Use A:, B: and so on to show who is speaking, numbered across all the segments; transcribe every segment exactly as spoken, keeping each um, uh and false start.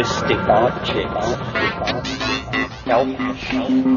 A: mystic objects, elfish.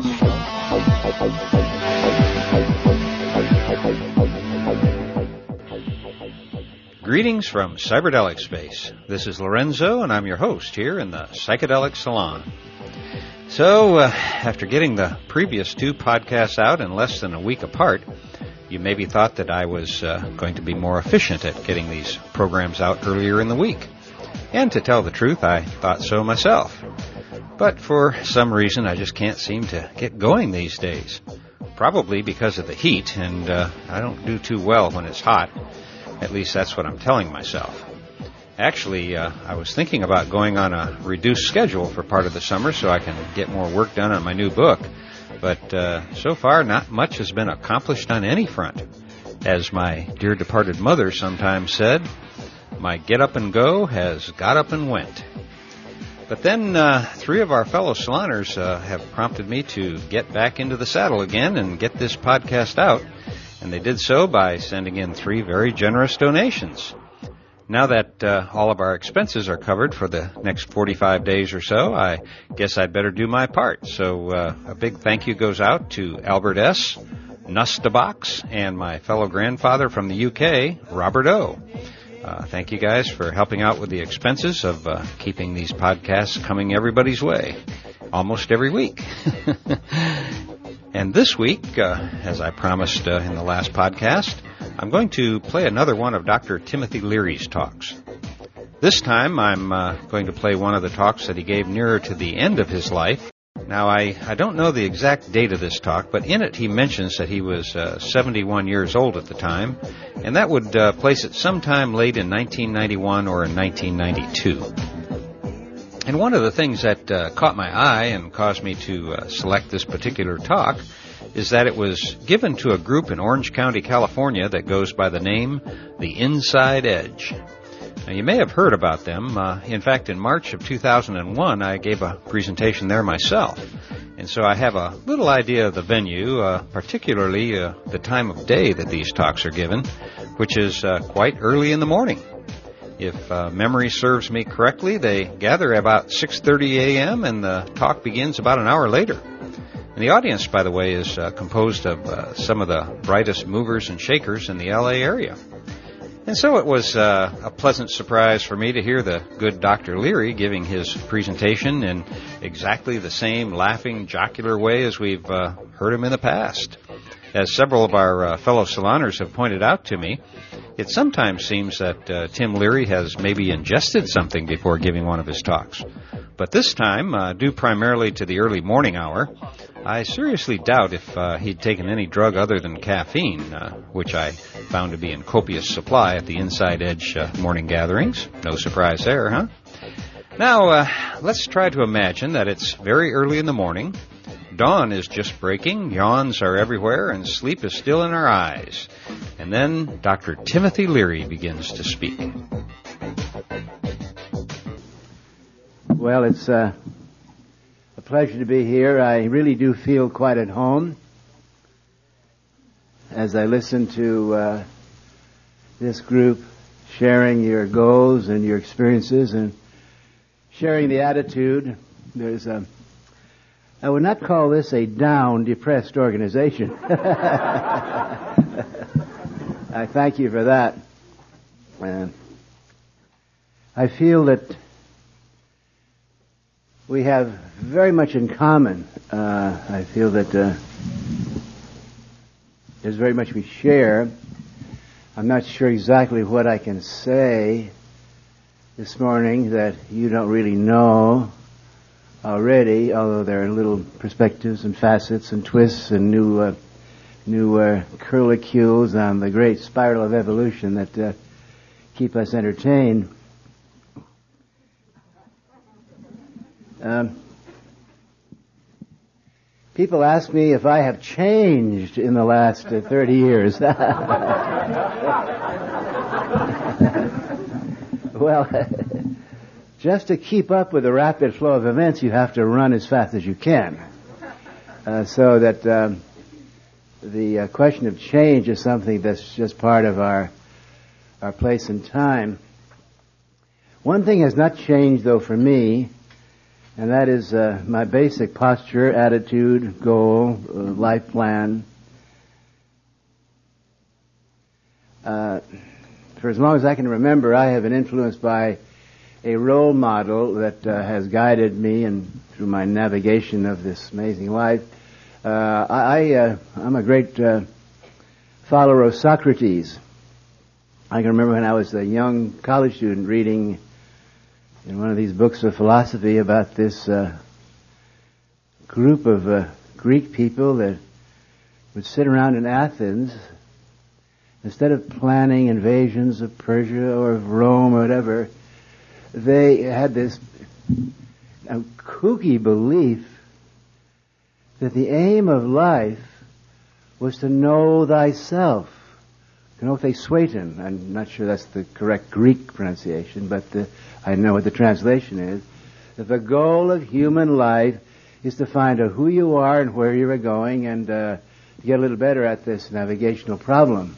B: Greetings from Cyberdelic Space. This is Lorenzo, and I'm your host here in the Psychedelic Salon. So, uh, after getting the previous two podcasts out in less than a week apart, you maybe thought that I was uh, going to be more efficient at getting these programs out earlier in the week. And to tell the truth, I thought so myself. But for some reason, I just can't seem to get going these days. Probably because of the heat, and uh, I don't do too well when it's hot. At least that's what I'm telling myself. Actually, uh, I was thinking about going on a reduced schedule for part of the summer so I can get more work done on my new book. But uh, so far, not much has been accomplished on any front. As my dear departed mother sometimes said, my get up and go has got up and went. But then uh, three of our fellow saloners uh, have prompted me to get back into the saddle again and get this podcast out. And they did so by sending in three very generous donations. Now that uh, all of our expenses are covered for the next forty-five days or so, I guess I'd better do my part. So uh, a big thank you goes out to Albert S., Nustabox, and my fellow grandfather from the U K, Robert O. Uh, thank you guys for helping out with the expenses of uh, keeping these podcasts coming everybody's way, almost every week. And this week, uh, as I promised uh, in the last podcast, I'm going to play another one of Doctor Timothy Leary's talks. This time, I'm uh, going to play one of the talks that he gave nearer to the end of his life. Now, I, I don't know the exact date of this talk, but in it he mentions that he was uh, seventy-one years old at the time, and that would uh, place it sometime late in nineteen ninety-one or in nineteen ninety-two. And one of the things that uh, caught my eye and caused me to uh, select this particular talk is that it was given to a group in Orange County, California that goes by the name The Inside Edge. Now, you may have heard about them. Uh, in fact, in March of two thousand one, I gave a presentation there myself. And so I have a little idea of the venue, uh, particularly uh, the time of day that these talks are given, which is uh, quite early in the morning. If uh, memory serves me correctly, they gather about six thirty a.m. and the talk begins about an hour later. And the audience, by the way, is uh, composed of uh, some of the brightest movers and shakers in the L A area. And so it was uh, a pleasant surprise for me to hear the good Doctor Leary giving his presentation in exactly the same laughing, jocular way as we've uh, heard him in the past. As several of our uh, fellow saloners have pointed out to me, it sometimes seems that uh, Tim Leary has maybe ingested something before giving one of his talks. But this time, uh, due primarily to the early morning hour, I seriously doubt if uh, he'd taken any drug other than caffeine, uh, which I found to be in copious supply at the Inside Edge uh, morning gatherings. No surprise there, huh? Now, uh, let's try to imagine that it's very early in the morning. Dawn is just breaking, yawns are everywhere, and sleep is still in our eyes. And then Doctor Timothy Leary begins to speak.
C: Well, it's uh, a pleasure to be here. I really do feel quite at home as I listen to uh, this group sharing your goals and your experiences and sharing the attitude. There's a I would not call this a down, depressed organization. I thank you for that. Uh, I feel that we have very much in common. Uh, I feel that uh, there's very much we share. I'm not sure exactly what I can say this morning that you don't really know already, although there are little perspectives and facets and twists and new uh, new uh, curlicues on the great spiral of evolution that uh, keep us entertained. Um, people ask me if I have changed in the last uh, thirty years. Well, just to keep up with the rapid flow of events, you have to run as fast as you can. Uh, so that um, the uh, question of change is something that's just part of our our place and time. One thing has not changed, though, for me, And that is uh, my basic posture, attitude, goal, uh, life plan. Uh, for as long as I can remember, I have been influenced by a role model that uh, has guided me and through my navigation of this amazing life. Uh, I, uh, I'm a great uh, follower of Socrates. I can remember when I was a young college student reading in one of these books of philosophy about this uh, group of uh, Greek people that would sit around in Athens. Instead of planning invasions of Persia or of Rome or whatever, they had this uh, kooky belief that the aim of life was to know thyself. Gnothe Sueton. I'm not sure that's the correct Greek pronunciation, but the, I know what the translation is. That the goal of human life is to find out who you are and where you are going and uh, to get a little better at this navigational problem.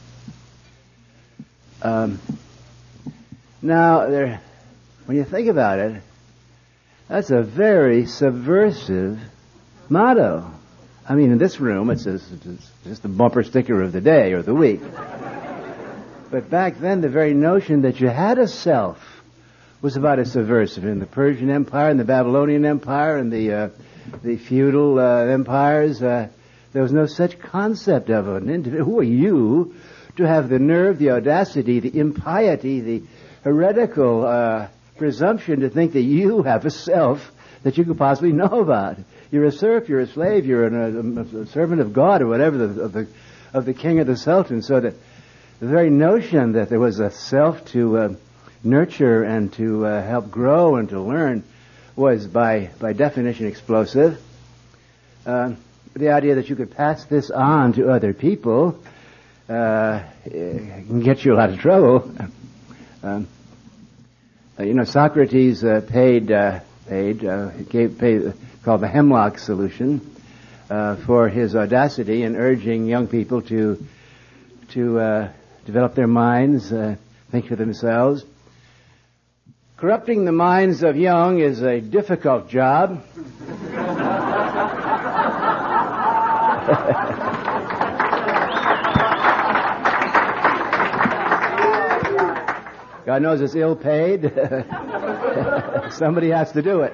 C: Um, now, there, when you think about it, that's a very subversive motto. I mean, in this room, it's just, it's just the bumper sticker of the day or the week. But back then, the very notion that you had a self was about as subversive. In the Persian Empire, and the Babylonian Empire, and the uh, the feudal uh, empires, uh, there was no such concept of an individual. Who are you to have the nerve, the audacity, the impiety, the heretical uh, presumption to think that you have a self that you could possibly know about? You're a serf, you're a slave, you're an, a, a servant of God or whatever, the, of the of the king or the sultan. So that the very notion that there was a self to uh, nurture and to uh, help grow and to learn was by by definition explosive. Uh, the idea that you could pass this on to other people uh, can get you a lot of trouble. Um, uh, you know, Socrates uh, paid uh, paid uh, gave paid called the Hemlock Solution uh, for his audacity in urging young people to to uh, develop their minds, uh, think for themselves. Corrupting the minds of young is a difficult job. God knows it's ill paid. Somebody has to do it.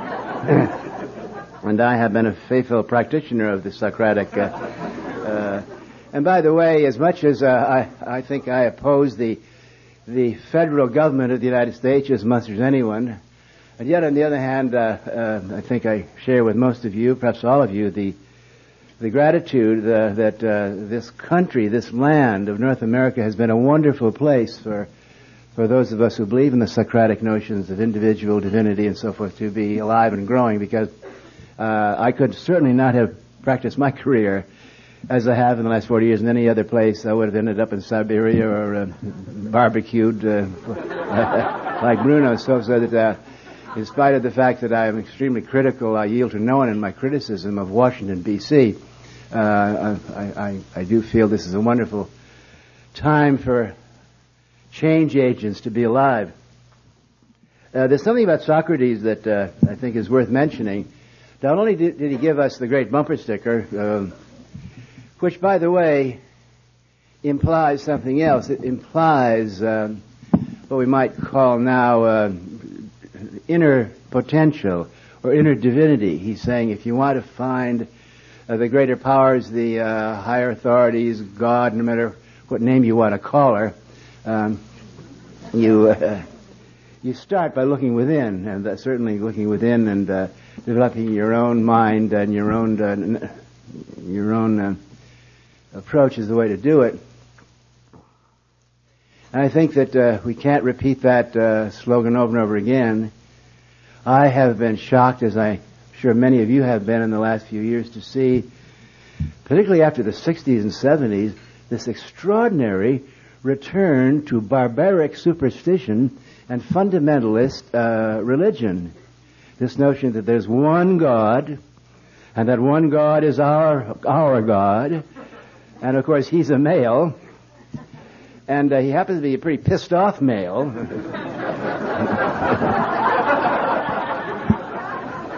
C: And I have been a faithful practitioner of the Socratic. Uh, uh, and by the way, as much as uh, I, I think I oppose the the federal government of the United States as much as anyone, and yet on the other hand, uh, uh, I think I share with most of you, perhaps all of you, the the gratitude uh, that uh, this country, this land of North America has been a wonderful place for for those of us who believe in the Socratic notions of individual divinity and so forth to be alive and growing, because uh, I could certainly not have practiced my career as I have in the last forty years in any other place. I would have ended up in Siberia or uh, barbecued uh, like Bruno. So, so that uh, in spite of the fact that I am extremely critical, I yield to no one in my criticism of Washington, D C Uh, I, I, I do feel this is a wonderful time for change agents to be alive. Uh, there's something about Socrates that uh, I think is worth mentioning. Not only did, did he give us the great bumper sticker, um, which, by the way, implies something else. It implies um, what we might call now uh, inner potential or inner divinity. He's saying if you want to find uh, the greater powers, the uh, higher authorities, God, no matter what name you want to call her, um, you uh, you start by looking within, and uh, certainly looking within and uh, developing your own mind and your own uh, your own uh, approach is the way to do it. And I think that uh, we can't repeat that uh, slogan over and over again. I have been shocked, as I'm sure many of you have been in the last few years, to see, particularly after the sixties and seventies, this extraordinary return to barbaric superstition and fundamentalist uh, religion. This notion that there's one God, and that one God is our our God, and of course he's a male, and uh, he happens to be a pretty pissed off male.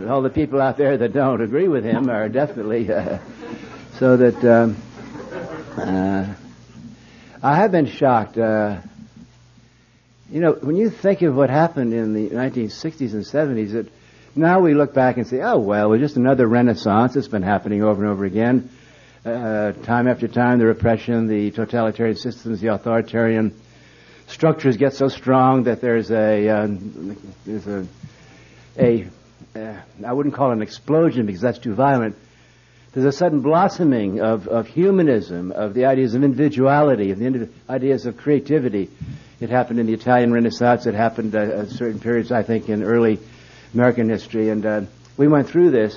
C: all the people out there that don't agree with him are definitely uh, so that um, uh, I have been shocked. Uh, you know, when you think of what happened in the nineteen sixties and seventies, it, now we look back and say, oh, well, it was just another renaissance. It's been happening over and over again. Uh, time after time, the repression, the totalitarian systems, the authoritarian structures get so strong that there's a uh, there's a a uh, I wouldn't call it an explosion because that's too violent. There's a sudden blossoming of, of humanism, of the ideas of individuality, of the indiv- ideas of creativity. It happened in the Italian Renaissance. It happened uh, at certain periods, I think, in early American history, and uh, we went through this.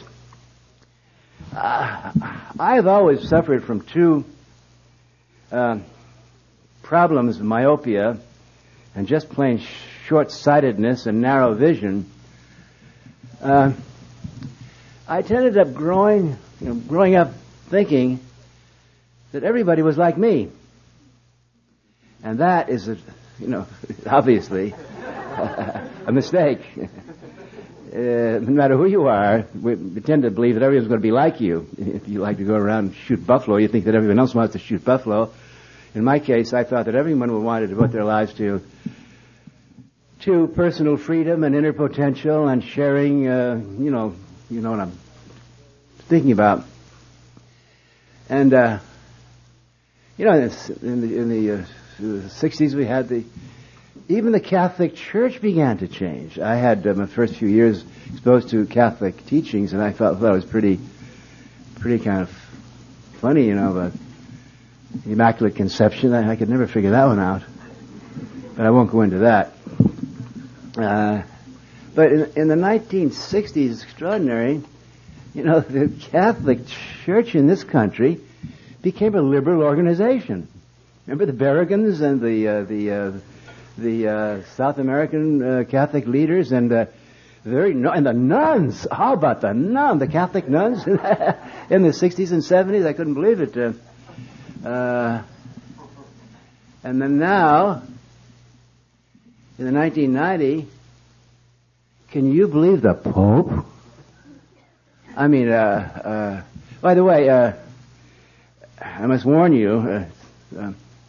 C: Uh, I have always suffered from two uh, problems, myopia and just plain short-sightedness and narrow vision. Uh, I ended up growing, you know, growing up thinking that everybody was like me, and that is, a, you know, obviously a mistake. Uh, no matter who you are, we tend to believe that everyone's going to be like you. If you like to go around and shoot buffalo, you think that everyone else wants to shoot buffalo. In my case, I thought that everyone would want to devote their lives to to personal freedom and inner potential and sharing, uh, you know, you know what I'm thinking about. And, uh, you know, in the, in the, uh, the sixties we had the, even the Catholic Church began to change. I had uh, my first few years exposed to Catholic teachings, and I felt that was pretty, pretty kind of funny, you know, but the Immaculate Conception, I, I could never figure that one out. But I won't go into that. Uh, but in, in the nineteen sixties, it's extraordinary. You know, the Catholic Church in this country became a liberal organization. Remember the Berrigans and the uh, the uh, the uh, South American uh, Catholic leaders and uh, very no- and the nuns. How about the nuns? The Catholic nuns in the sixties and seventies. I couldn't believe it. Uh, uh, and then now, in the nineteen ninety, can you believe the Pope? I mean, uh, uh, by the way, uh, I must warn you, uh, uh,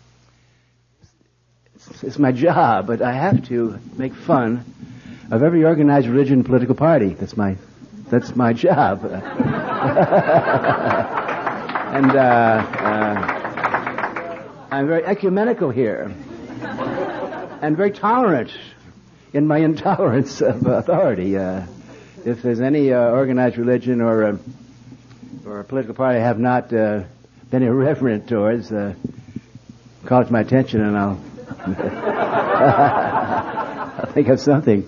C: it's, it's my job, but I have to make fun of every organized religion and political party. That's my, that's my job. And uh, uh, I'm very ecumenical here, and very tolerant in my intolerance of authority. Uh, if there's any uh, organized religion or uh, or a political party I have not uh, been irreverent towards, uh, call it to my attention, and I'll I'll think of something.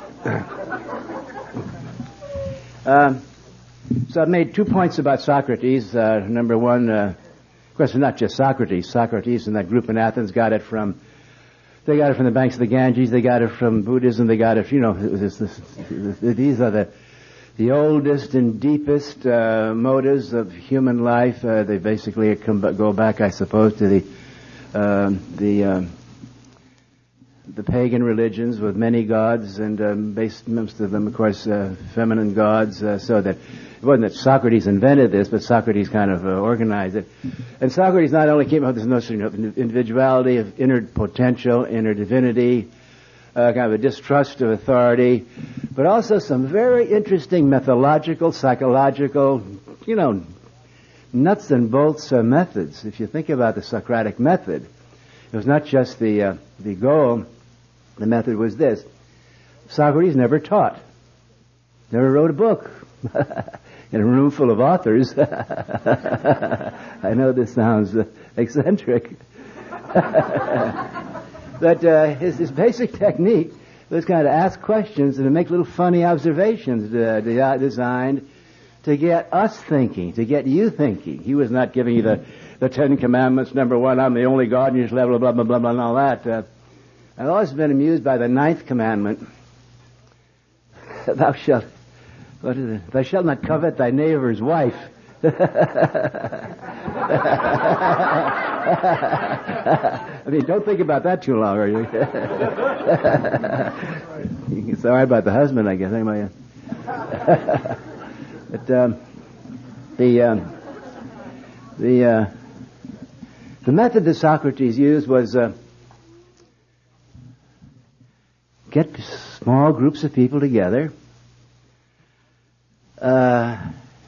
C: um, so I've made two points about Socrates. Uh, number one, uh, of course, it's not just Socrates. Socrates and that group in Athens got it from. They got it from the banks of the Ganges. They got it from Buddhism. They got it, you know, this, this, this, these are the the oldest and deepest uh, motives of human life. Uh, they basically come, go back, I suppose, to the um, the um, the pagan religions with many gods, and um, based most of them, of course, uh, feminine gods. Uh, so that it wasn't that Socrates invented this, but Socrates kind of uh, organized it. And Socrates not only came up with this notion of individuality, of inner potential, inner divinity, uh, kind of a distrust of authority, but also some very interesting methodological, psychological, you know, nuts and bolts uh, methods. If you think about the Socratic method, it was not just the uh, the goal. The method was this: Socrates never taught, never wrote a book. In a room full of authors. I know this sounds uh, eccentric. But uh, his, his basic technique was kind of ask questions and to make little funny observations uh, de- designed to get us thinking, to get you thinking. He was not giving you the, the Ten Commandments, number one, I'm the only God, and you should blah, blah, blah, blah, blah, blah, and all that. Uh, I've always been amused by the ninth commandment. Thou shalt... What is it? Thou shalt not covet thy neighbor's wife. I mean, don't think about that too long, are you? It's all right about the husband, I guess. Anyway, but um, the um, the uh, the method that Socrates used was uh, get small groups of people together, uh,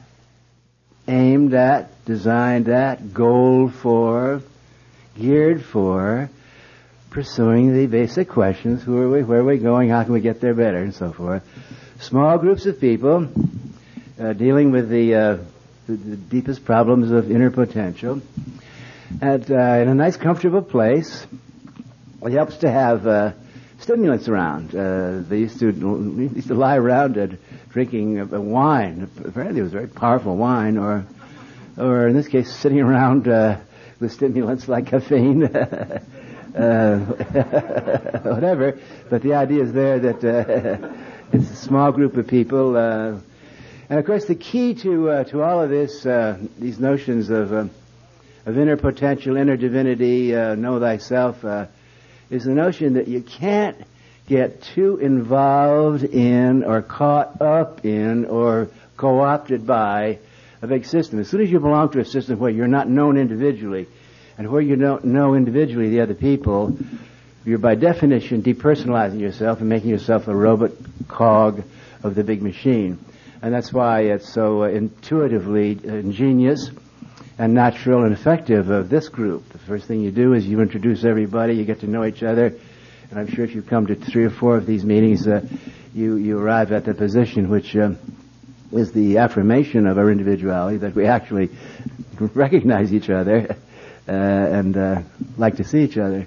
C: aimed at, designed at, goaled for, geared for pursuing the basic questions: who are we, where are we going, how can we get there better, and so forth. Small groups of people uh, dealing with the, uh, the, the deepest problems of inner potential at, uh, in a nice, comfortable place. It helps to have uh, stimulants around. Uh, they used to they used to lie around uh, drinking a, a wine. Apparently, it was very powerful wine, or or in this case, sitting around uh, with stimulants like caffeine. Uh, whatever, but the idea is there that uh, it's a small group of people, uh, and of course the key to uh, to all of this, uh, these notions of uh, of inner potential, inner divinity, uh, know thyself, uh, is the notion that you can't get too involved in, or caught up in, or co-opted by a big system. As soon as you belong to a system where you're not known individually, and where you don't know individually the other people, you're by definition depersonalizing yourself and making yourself a robot cog of the big machine. And that's why it's so uh, intuitively ingenious and natural and effective of this group. The first thing you do is you introduce everybody, you get to know each other, and I'm sure if you come to three or four of these meetings, uh, you, you arrive at the position which uh, is the affirmation of our individuality, that we actually recognize each other. Uh, and uh, like to see each other.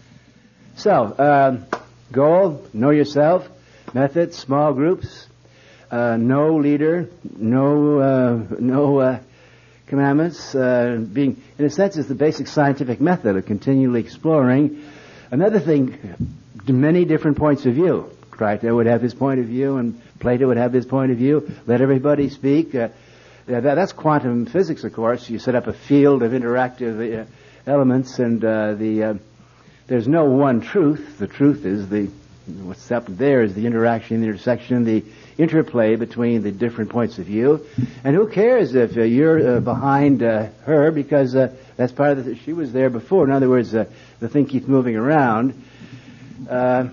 C: So, um, goal, know yourself. Method, small groups. Uh, no leader, no uh, no uh, commandments. Uh, being, in a sense, is the basic scientific method of continually exploring. Another thing, many different points of view. Crito would have his point of view, and Plato would have his point of view. Let everybody speak. Uh, Yeah, that, that's quantum physics, of course. You set up a field of interactive uh, elements, and uh, the uh, there's no one truth. The truth is the what's up there is the interaction, the intersection, the interplay between the different points of view. And who cares if uh, you're uh, behind uh, her, because uh, that's part of the. She was there before. In other words, uh, the thing keeps moving around uh,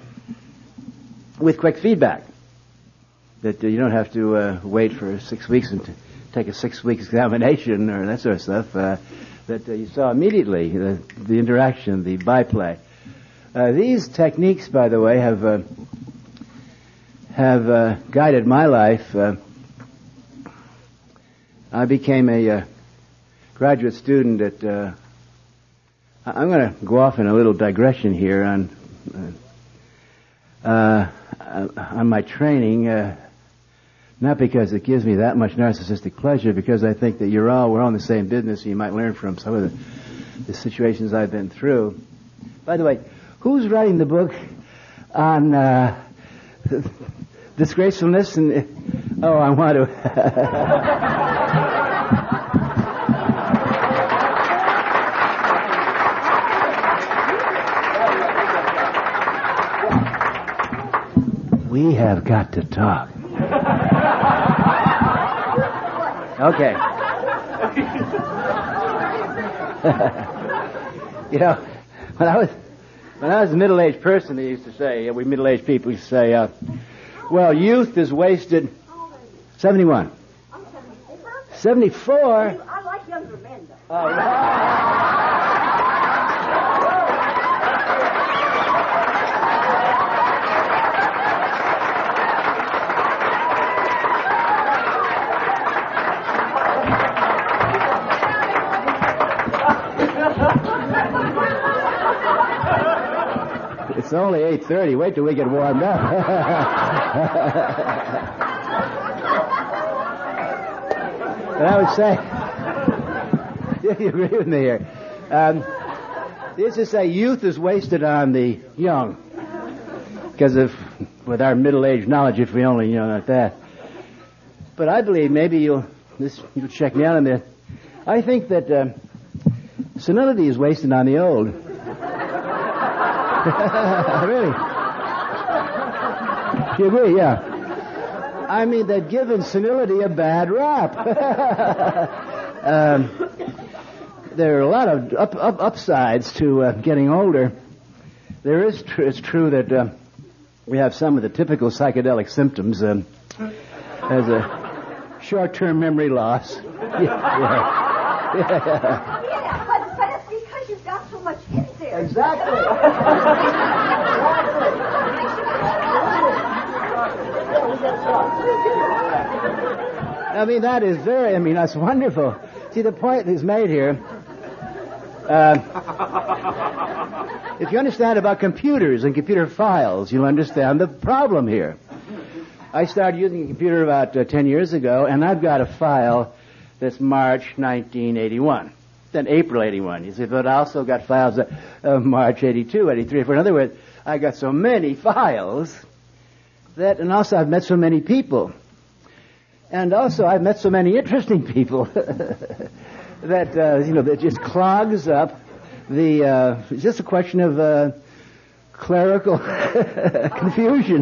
C: with quick feedback. That uh, you don't have to uh, wait for six weeks and. T- take a six-week examination or that sort of stuff, uh, that uh, you saw immediately, the, the interaction, the byplay. Uh, these techniques, by the way, have uh, have uh, guided my life. Uh, I became a uh, graduate student at... Uh, I'm going to go off in a little digression here on, uh, uh, on my training, uh, not because it gives me that much narcissistic pleasure, because I think that you're all, we're all in the same business, and you might learn from some of the, the situations I've been through. By the way, who's writing the book on uh, disgracefulness? And oh, I want to... We have got to talk. Okay. You know, when I was when I was a middle-aged person, they used to say, we middle-aged people used to say, uh, well, youth is wasted. seventy-one.
A: I'm seventy-four.
C: seventy-four?
A: I like younger men, though.
C: Oh, right. It's only eight thirty. Wait till we get warmed up. But I would say, you agree with me here. Um, this is say youth is wasted on the young. Because of, with our middle-aged knowledge, if we only, you know, like that. But I believe, maybe you'll, this, you'll check me out on this. I think that uh, senility is wasted on the old. Really? You agree? Yeah. I mean, they've given senility a bad rap. um, there are a lot of up, up, upsides to uh, getting older. There is, tr- it's true that uh, we have some of the typical psychedelic symptoms, um, as a short-term memory loss. Yeah, yeah.
A: Yeah, yeah, but, but it's because you've got so much in there.
C: Exactly. I mean, that is very, I mean, that's wonderful. See, the point is made here. Uh, if you understand about computers and computer files, you'll understand the problem here. I started using a computer about uh, ten years ago, and I've got a file that's March nineteen eighty-one. Then April eighty-one. You see, but I also got files of uh, March eighty-two, eighty-three. In other words, I got so many files that, and also I've met so many people. And also I've met so many interesting people that, uh, you know, that just clogs up the, uh, it's just a question of uh, clerical confusion.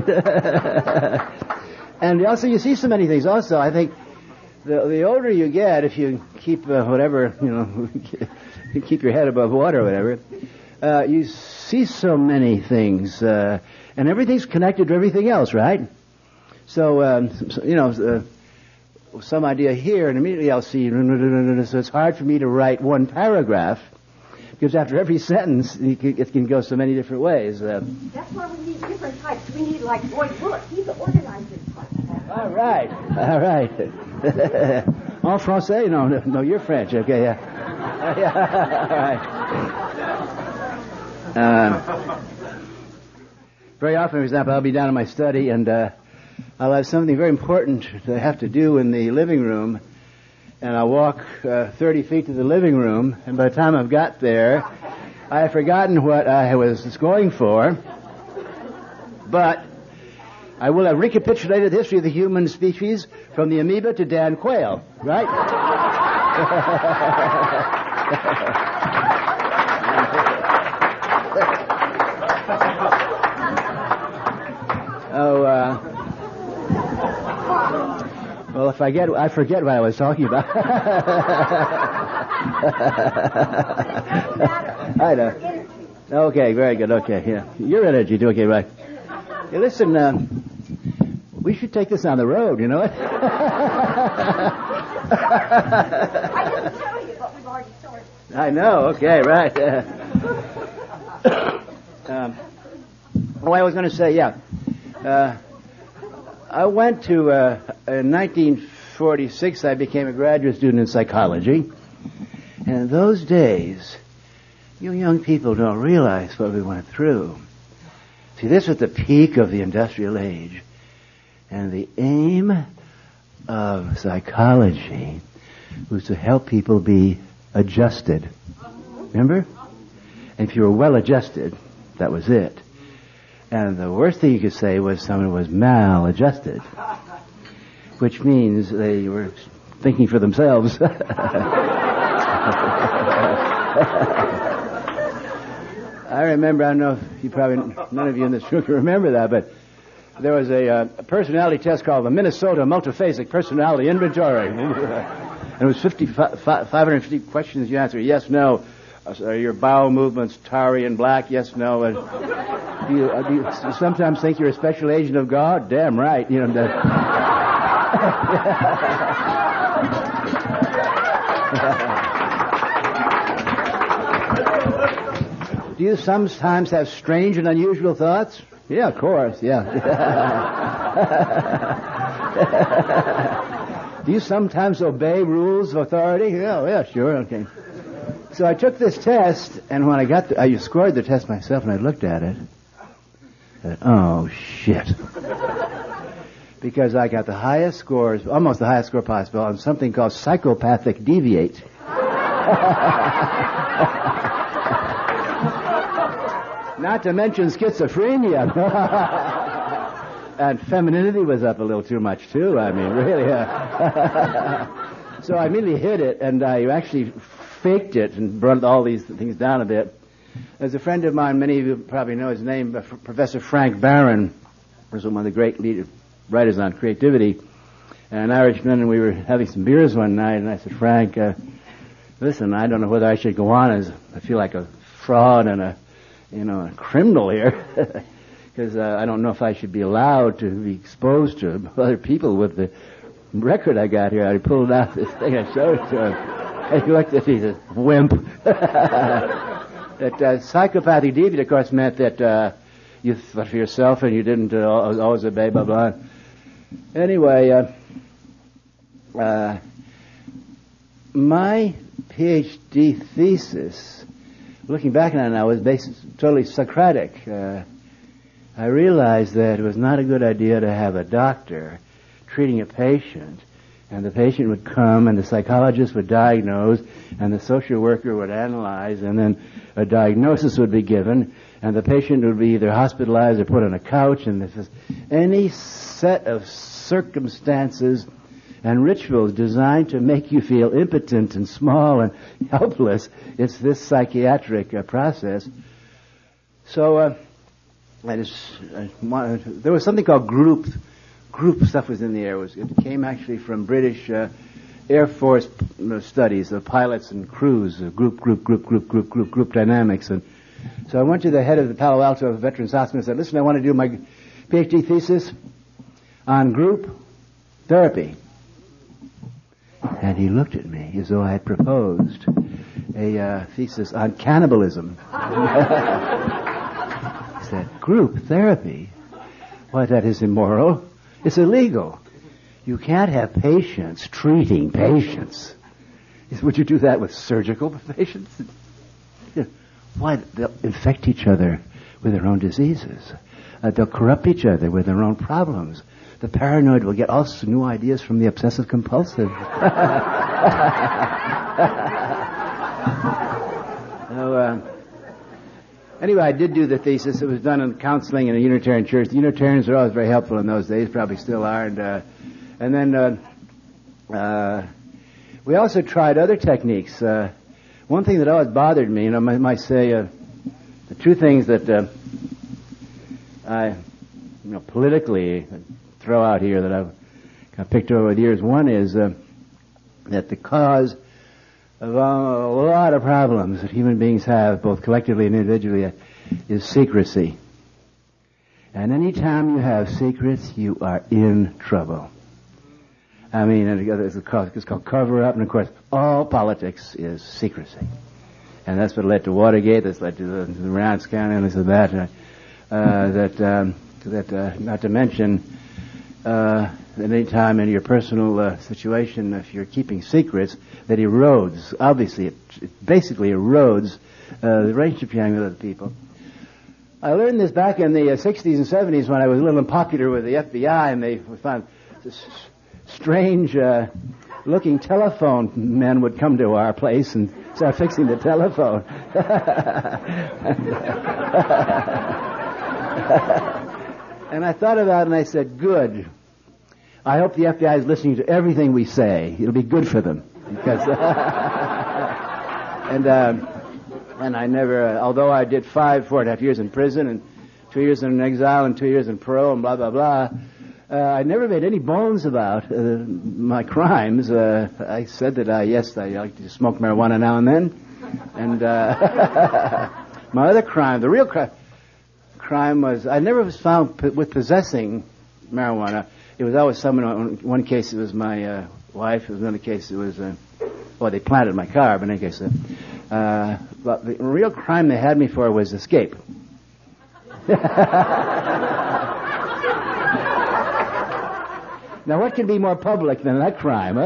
C: And also you see so many things. Also, I think the, the older you get, if you keep uh, whatever, you know, keep your head above water or whatever, uh, you see so many things, uh, and everything's connected to everything else, right? So, um, so you know, uh, some idea here, and immediately I'll see, so it's hard for me to write one paragraph, because after every sentence, it can go so many different ways. Uh,
A: That's why we need different types. We need, like, Boyd Bullock. He's the organizer type.
C: All right, all right. En français? No, no, no, you're French. Okay, yeah. All right. Um, very often, for example, I'll be down in my study, and uh, I'll have something very important that I have to do in the living room, and I'll walk uh, thirty feet to the living room, and by the time I've got there, I have forgotten what I was going for, but I will have recapitulated the history of the human species from the amoeba to Dan Quayle, right? oh, uh... Well, if I get, I forget what I was talking about. I know. Okay, very good. Okay, yeah. Your energy, too. Okay, right. Hey, listen, uh, we should take this on the road, you know it?
A: I didn't tell you, but we've already started.
C: I know. Okay, right. Uh, um, oh, I was going to say, yeah. Uh, I went to, uh, in nineteen forty-six, I became a graduate student in psychology. And in those days, you young people don't realize what we went through. See, this was the peak of the industrial age. And the aim of psychology was to help people be adjusted. Remember? And if you were well adjusted, that was it. And the worst thing you could say was someone was maladjusted, which means they were thinking for themselves. I remember, I don't know if you probably, none of you in this room can remember that, but there was a, uh, a personality test called the Minnesota Multiphasic Personality Inventory. And it was fifty, five hundred fifty questions you answer. Yes, no. Are your bowel movements tarry and black? Yes, no. Uh, do, you, uh, do you sometimes think you're a special agent of God? Damn right. You know. The... Do you sometimes have strange and unusual thoughts? Yeah, of course. Yeah. Do you sometimes obey rules of authority? Yeah, yeah, sure. Okay. So I took this test, and when I got, the, I scored the test myself, and I looked at it. I said, "Oh shit!" Because I got the highest scores, almost the highest score possible, on something called psychopathic deviate. Not to mention schizophrenia. And femininity was up a little too much, too. I mean, really. Uh, so I immediately hit it, and I actually faked it and brought all these things down a bit. There's a friend of mine, many of you probably know his name, Professor Frank Barron, was one of the great leaders, writers on creativity, and an Irishman, and we were having some beers one night, and I said, Frank, uh, listen, I don't know whether I should go on as I feel like a fraud and a, you know, a criminal here, because uh, I don't know if I should be allowed to be exposed to other people with the record I got here. I pulled out this thing, I showed it to him, and he looked at me, he said, wimp. That uh, psychopathic deviant, of course, meant that uh, you thought for yourself and you didn't uh, always obey, blah, blah. Anyway, uh, uh, my PhD thesis, looking back on it now, was based totally Socratic. Uh, I realized that it was not a good idea to have a doctor treating a patient, and the patient would come, and the psychologist would diagnose, and the social worker would analyze, and then a diagnosis would be given, and the patient would be either hospitalized or put on a couch, and this is any set of circumstances and rituals designed to make you feel impotent and small and helpless. It's this psychiatric uh, process. So uh, I just, I wanted, there was something called group group stuff was in the air. It, was, it came actually from British uh, Air Force studies of pilots and crews, uh, group, group, group, group, group, group, group dynamics. And so I went to the head of the Palo Alto Veterans Hospital and said, listen, I want to do my PhD thesis on group therapy. And he looked at me as though I had proposed a uh, thesis on cannibalism. He said, group therapy? Why, that is immoral. It's illegal. You can't have patients treating patients. Would you do that with surgical patients? Why, they'll infect each other with their own diseases. Uh, they'll corrupt each other with their own problems. The paranoid will get all sorts of new ideas from the obsessive compulsive. so, uh, anyway, I did do the thesis. It was done in counseling in a Unitarian church. The Unitarians were always very helpful in those days, probably still are. And, uh, and then uh, uh, we also tried other techniques. Uh, one thing that always bothered me, you know, I might say uh, the two things that uh, I, you know, politically throw out here that I've kind of picked over the years. One is uh, that the cause of a lot of problems that human beings have, both collectively and individually, is secrecy. And any time you have secrets, you are in trouble. I mean, it's called, it's called cover-up, and of course, all politics is secrecy. And that's what led to Watergate, that's led to the, the Rand scandal, and this and that. Uh, uh, that, um, that uh, not to mention, uh, at any time in your personal uh, situation, if you're keeping secrets, that erodes, obviously, it, it basically erodes uh, the relationship you have with other people. I learned this back in the uh, sixties and seventies when I was a little unpopular with the F B I, and they found this strange uh, looking telephone men would come to our place and start fixing the telephone. And I thought about it and I said, good. I hope the F B I is listening to everything we say. It'll be good for them. Because and uh, and I never, uh, although I did five, four and a half years in prison and two years in exile and two years in parole and blah, blah, blah, uh, I never made any bones about uh, my crimes. Uh, I said that, I, yes, I like to smoke marijuana now and then. And uh, my other crime, the real crime, crime was, I never was found p- with possessing marijuana. It was always someone, in one case it was my uh, wife, in another case it was, uh, well, they planted my car, but in any case, uh, uh, but the real crime they had me for was escape. Now, what could be more public than that crime?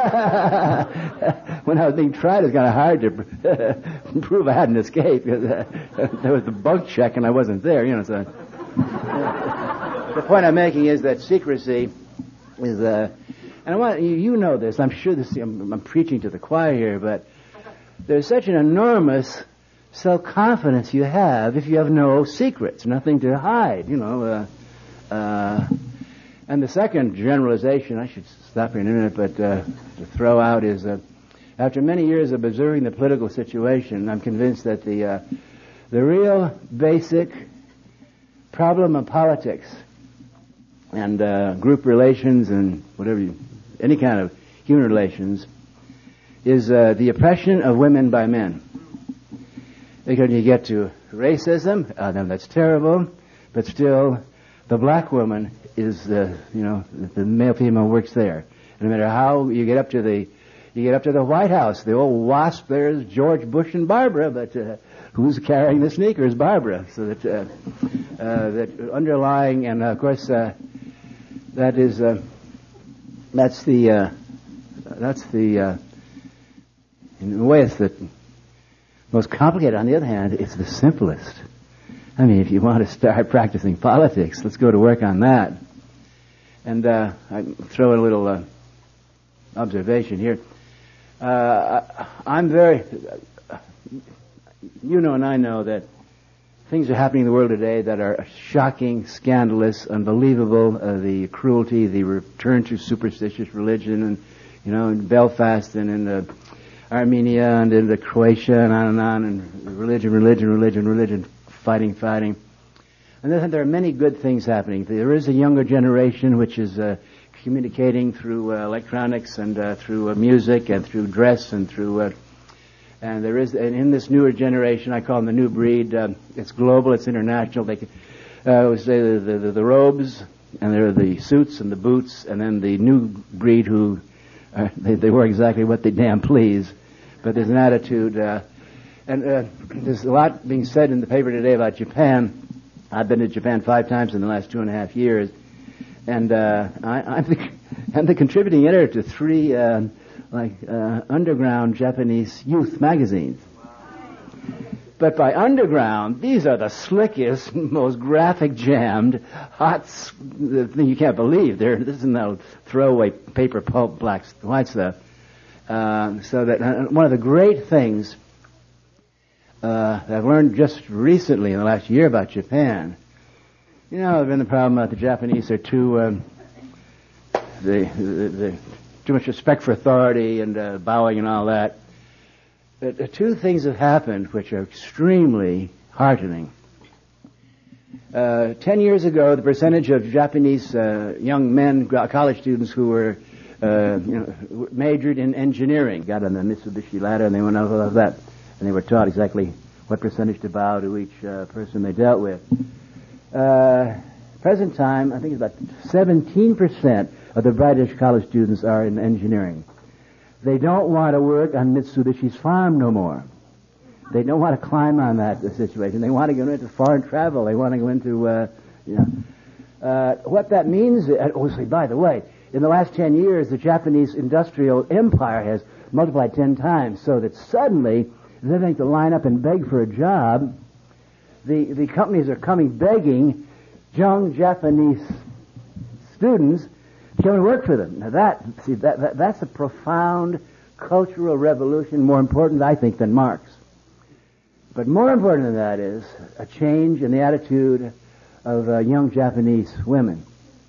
C: When I was being tried, it was kind of hard to prove I hadn't escaped, because uh, there was the bunk check and I wasn't there, you know, so... The point I'm making is that secrecy is, uh, and I want, you, you know this, I'm sure this, I'm, I'm preaching to the choir here, but there's such an enormous self-confidence you have if you have no secrets, nothing to hide, you know. Uh, uh, and the second generalization, I should stop here in a minute, but uh, to throw out is, uh, after many years of observing the political situation, I'm convinced that the uh, the real basic problem of politics and uh, group relations and whatever, you, any kind of human relations, is uh, the oppression of women by men. Because you get to racism, uh, then that's terrible, but still, the black woman is the, you know, the male-female works there. And no matter how you get up to the, you get up to the White House, the old WASP, there's George Bush and Barbara, but uh, who's carrying the sneakers? Barbara. So that, uh, uh, that underlying, and uh, of course, uh, that is, uh, that's the, uh, that's the, uh, in a way it's the most complicated. On the other hand, it's the simplest. I mean, if you want to start practicing politics, let's go to work on that. And uh, I throw in a little uh, observation here. Uh, I'm very, you know and I know that things are happening in the world today that are shocking, scandalous, unbelievable. Uh, the cruelty, the return to superstitious religion, and you know, in Belfast and in uh, Armenia and in the Croatia and on and on, and religion, religion, religion, religion, fighting, fighting. And then there are many good things happening. There is a younger generation which is uh, communicating through uh, electronics and uh, through uh, music and through dress and through, uh, and there is, and in this newer generation, I call them the new breed. Uh, it's global, it's international. They can, uh, we say the, the, the robes, and there are the suits and the boots, and then the new breed who uh, they, they wear exactly what they damn please. But there's an attitude, uh, and uh, there's a lot being said in the paper today about Japan. I've been to Japan five times in the last two and a half years, and uh, I, I'm, the, I'm the contributing editor to three uh, like uh, underground Japanese youth magazines. But by underground, these are the slickest, most graphic jammed, hot, the thing you can't believe. They're, this isn't no throwaway paper pulp black white stuff. Uh, so that uh, one of the great things Uh, that I've learned just recently in the last year about Japan. You know, there's been the problem that the Japanese are too, um, they, they, they, too much respect for authority and uh, bowing and all that. But uh, two things have happened which are extremely heartening. Uh, ten years ago, the percentage of Japanese uh, young men, college students who were, uh, you know, majored in engineering, got on the Mitsubishi ladder and they went out of that. And they were taught exactly what percentage to bow to each uh, person they dealt with. Uh, present time, I think it's about seventeen percent of the brightest college students are in engineering. They don't want to work on Mitsubishi's farm no more. They don't want to climb on that uh, situation. They want to go into foreign travel. They want to go into, uh, you know. Uh, what that means, uh, oh, say, by the way, in the last ten years, the Japanese industrial empire has multiplied ten times, so that suddenly they have to line up and beg for a job. The the companies are coming begging young Japanese students to come and work for them. Now that see that, that that's a profound cultural revolution, more important, I think, than Marx. But more important than that is a change in the attitude of uh, young Japanese women.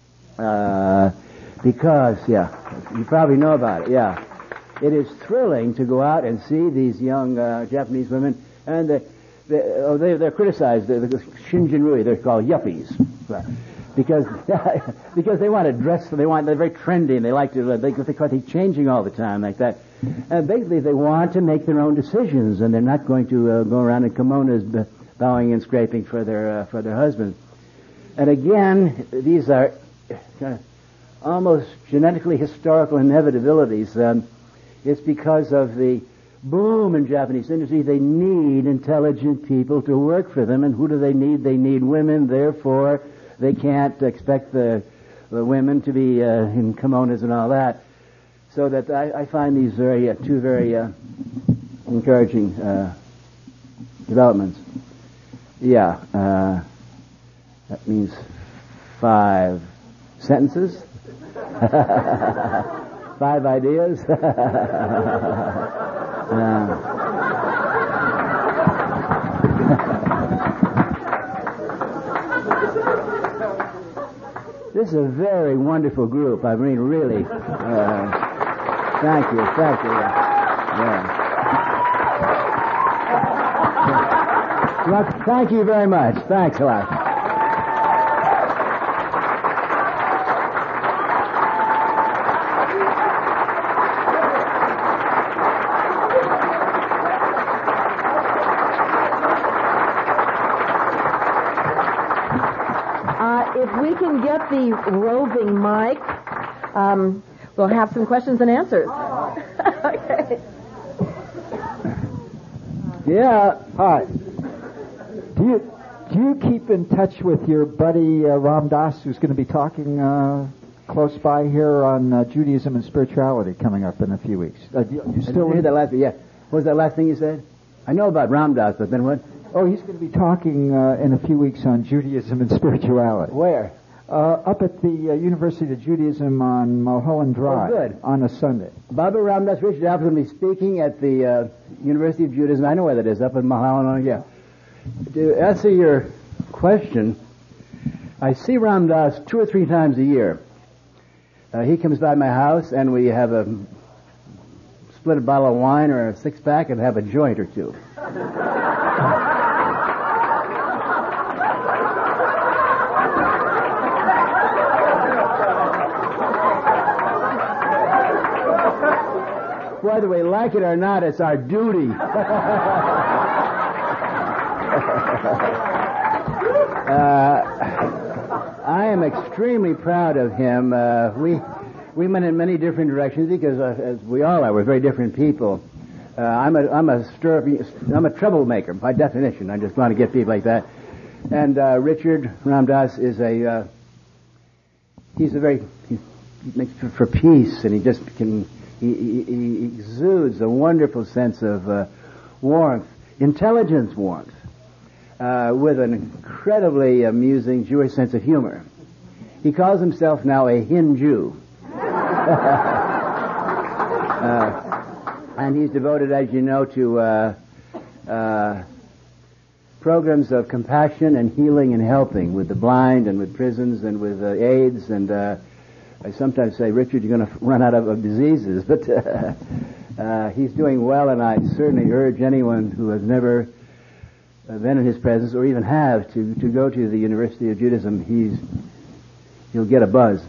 C: Uh, because, yeah, you probably know about it, yeah. It is thrilling to go out and see these young uh, Japanese women, and they, they, oh, they, they're criticized. They're, they're Shinjinrui, they're called yuppies, because because they want to dress. They want they're very trendy, and they like to. They they they're changing all the time like that. And basically, they want to make their own decisions, and they're not going to uh, go around in kimonos, bowing and scraping for their uh, for their husbands. And again, these are kind of almost genetically historical inevitabilities. Um, It's because of the boom in Japanese industry. They need intelligent people to work for them. And who do they need? They need women. Therefore, they can't expect the, the women to be uh, in kimonos and all that. So that I, I find these very uh, two very uh, encouraging uh, developments. Yeah, uh, that means five sentences. Five ideas. uh, this is a very wonderful group. I mean, really. Uh, thank you, thank you. Yeah. Well, thank you very much. Thanks a lot.
D: if we can get the roving mic, um, we'll have some questions and answers. Okay.
E: Yeah. Hi. Do you do you keep in touch with your buddy uh, Ram Dass, who's going to be talking uh, close by here on uh, Judaism and spirituality coming up in a few weeks? Uh, do you, you still
C: hear that last? Yeah. What was that last thing you said? I know about Ram Dass, but then what?
E: Oh, he's going to be talking uh, in a few weeks on Judaism and spirituality.
C: Where?
E: Uh, up at the uh, University of Judaism on Mulholland Drive.
C: Oh, good.
E: On a Sunday.
C: Baba Ram Dass, Richard Alpert will be speaking at the uh, University of Judaism. I know where that is, up in Mulholland. Yeah. To answer your question, I see Ram Dass two or three times a year. Uh, he comes by my house, and we have a split a bottle of wine or a six-pack and have a joint or two. Whether we like it or not, it's our duty. uh, I am extremely proud of him. Uh, we we went in many different directions because, uh, as we all are, we're very different people. Uh, I'm a I'm a stir, I'm a troublemaker by definition. I just want to get people like that. And uh, Richard Ram Dass is a uh, he's a very he makes for, for peace, and he just can. He, he, he exudes a wonderful sense of uh, warmth, intelligence warmth, uh, with an incredibly amusing Jewish sense of humor. He calls himself now a Hindu. uh, and he's devoted, as you know, to uh, uh, programs of compassion and healing and helping with the blind and with prisons and with uh, AIDS and... Uh, I sometimes say, Richard, you're going to run out of, of diseases, but uh, uh, he's doing well, and I certainly urge anyone who has never uh, been in his presence or even have to, to go to the University of Judaism. He's he'll get a buzz.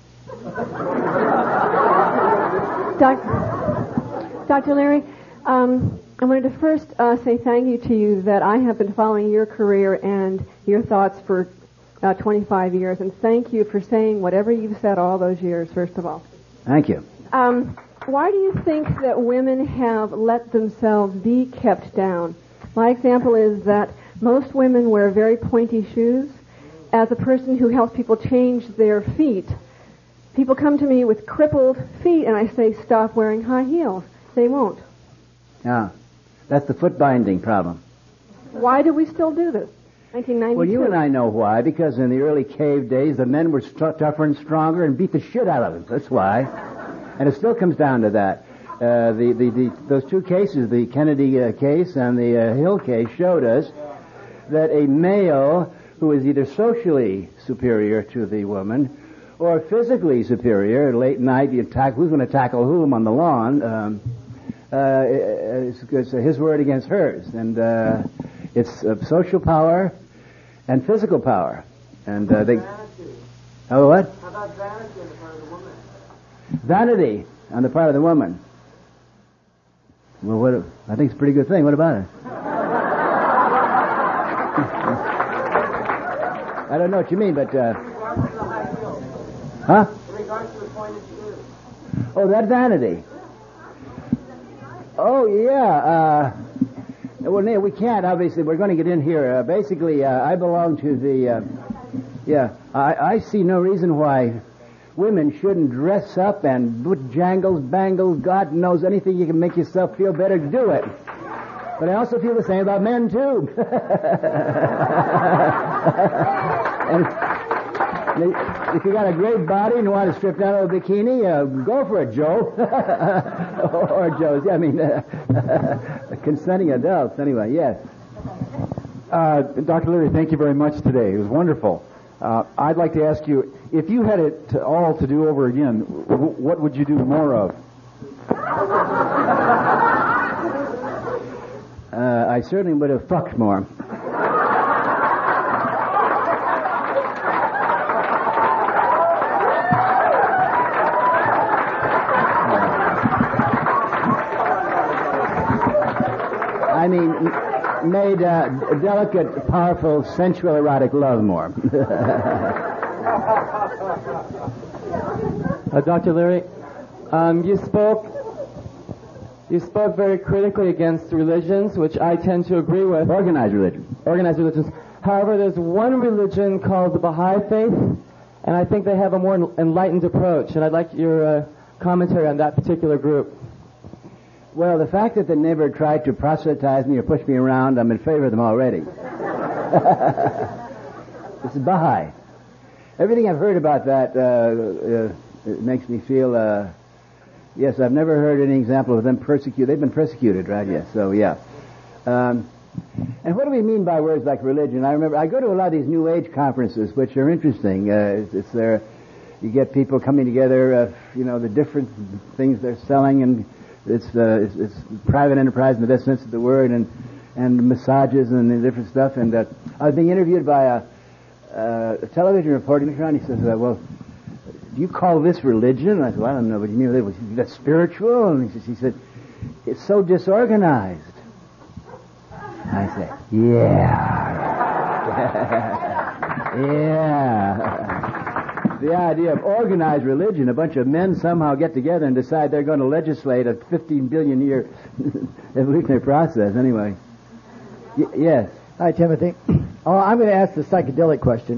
F: Doc, Doctor Leary, um, I wanted to first uh, say thank you to you that I have been following your career and your thoughts for Uh, twenty-five years, and thank you for saying whatever you've said all those years, first of all.
C: Thank you.
F: Um, why do you think that women have let themselves be kept down? My example is that most women wear very pointy shoes. As a person who helps people change their feet, people come to me with crippled feet, and I say, stop wearing high heels. They won't.
C: Yeah, that's the foot binding problem.
F: Why do we still do this? nineteen ninety-two.
C: Well, you and I know why, because in the early cave days, the men were st- tougher and stronger and beat the shit out of them. That's why. And it still comes down to that. Uh, the, the, the, those two cases, the Kennedy uh, case and the uh, Hill case, showed us that a male who is either socially superior to the woman or physically superior, late night, you attack, who's going to tackle whom on the lawn, um, uh, it's, it's his word against hers. And uh, it's uh, social power and physical power. And uh, they... Oh, what?
G: How about vanity on the part of the woman?
C: Vanity on the part of the woman. Well, what? I think it's a pretty good thing. What about it? I don't know what you mean, but... Uh, huh?
G: In regards to the point of view.
C: Oh, that vanity. Oh, yeah. Uh, well, no, we can't, obviously. We're going to get in here. Uh, basically, uh, I belong to the... Uh, yeah, I, I see no reason why women shouldn't dress up and put jangles, bangles, God knows anything you can make yourself feel better to do it. But I also feel the same about men, too. And if you got a great body and you want to strip down to a bikini, uh, go for it, Joe. Or Joe's. I mean, uh, consenting adults. Anyway, yes.
E: Uh, Doctor Leary, thank you very much today. It was wonderful. Uh, I'd like to ask you, if you had it to, all to do over again, w- what would you do more of?
C: Uh, I certainly would have fucked more. I mean, m- made uh, delicate, powerful, sensual, erotic love more.
H: Uh, Doctor Leary, um, you spoke you spoke very critically against religions, which I tend to agree with.
C: Organized religion.
H: Organized religions. However, there's one religion called the Baha'i Faith, and I think they have a more enlightened approach, and I'd like your uh, commentary on that particular group.
C: Well, the fact that they never tried to proselytize me or push me around, I'm in favor of them already. This is Baha'i. Everything I've heard about that uh, uh, it makes me feel, uh, yes, I've never heard any example of them persecuted. They've been persecuted, right? Yes, so yeah. Um, and what do we mean by words like religion? I remember, I go to a lot of these New Age conferences, which are interesting. Uh, it's, it's there, you get people coming together, uh, you know, the different things they're selling, and it's, uh, it's, it's private enterprise in the best sense of the word, and, and massages and the different stuff. And uh, I was being interviewed by a, uh, a television reporter, and he says, uh, well, do you call this religion? And I said, well, I don't know what you mean. Was that spiritual? And he said, he said, it's so disorganized. I said, yeah. Yeah. The idea of organized religion, a bunch of men somehow get together and decide they're going to legislate a fifteen billion year evolutionary process. Anyway. Y- yes.
I: Hi, Timothy. Oh, I'm going to ask the psychedelic question.